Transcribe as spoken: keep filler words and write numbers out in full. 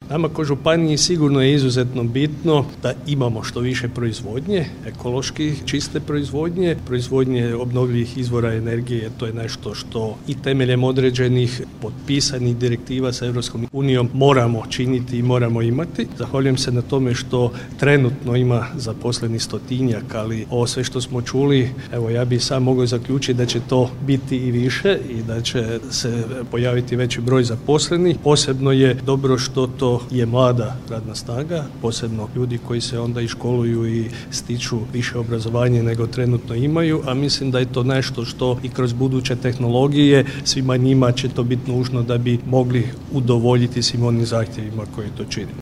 Nama kao županiji sigurno je izuzetno bitno da imamo što više proizvodnje, ekološki čiste proizvodnje, proizvodnje obnovljivih izvora energije, to je nešto što i temeljem određenih potpisanih direktiva sa Europskom unijom moramo činiti i moramo imati. Zahvaljujem se na tome što trenutno ima zaposleni stotinjak, ali ovo sve što smo čuli, evo ja bih sam mogao zaključiti da će to biti i više i da će se pojaviti veći broj zaposlenih. Posebno je dobro što to je mlada radna snaga, posebno ljudi koji se onda i školuju i stiču više obrazovanje nego trenutno imaju, a mislim da je to nešto što i kroz buduće tehnologije svima njima će to biti nužno da bi mogli udovoljiti svim onim zahtjevima koji to čini.